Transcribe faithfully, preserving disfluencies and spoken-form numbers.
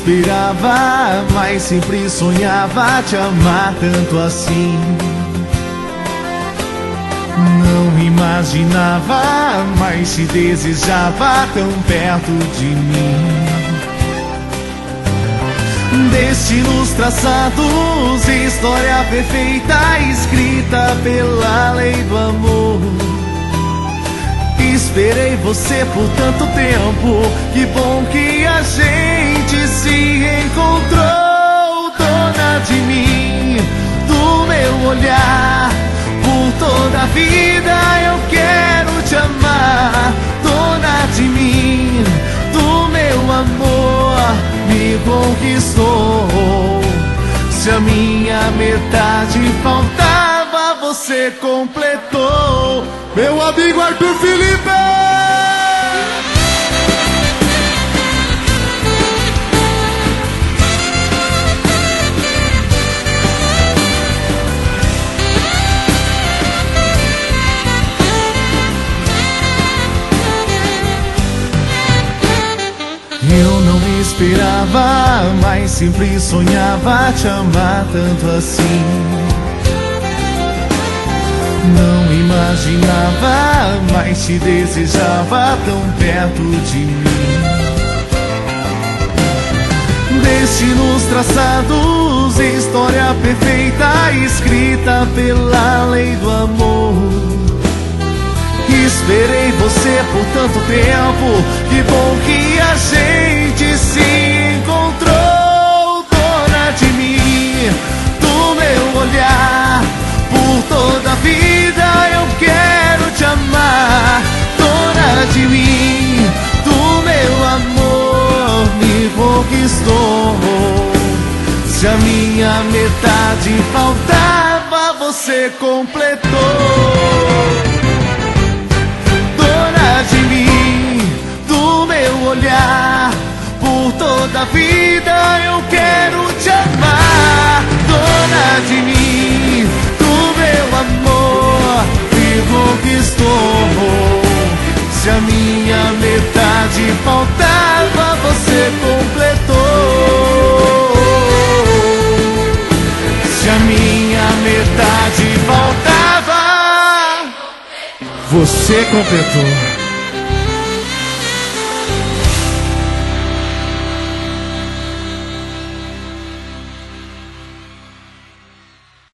esperava, mas sempre sonhava te amar tanto assim. Não imaginava, mas te desejava tão perto de mim. Destinos traçados, história perfeita escrita pela lei do amor. Esperei você por tanto tempo, que bom que a gente se encontrou. Dona de mim, do meu olhar, por toda a vida eu quero te amar. Dona de mim, do meu amor, me conquistou. Se a minha metade faltava, você completou. Meu amigo Arthur Felipe! Eu não esperava, mas sempre sonhava te amar tanto assim. Não imaginava, mas te desejava tão perto de mim. Destinos traçados, história perfeita escrita pela lei do amor. Esperei você por tanto tempo, que bom que a gente se encontrou. Dona de mim, do meu olhar, por toda a vida eu quero te amar. Dona de mim, do meu amor, me conquistou. Se a minha metade faltava, você completou. De mim, do meu olhar, por toda a vida eu quero te amar. Dona de mim, do meu amor, me conquistou. Se a minha metade faltava, você completou. Se a minha metade faltava, você completou.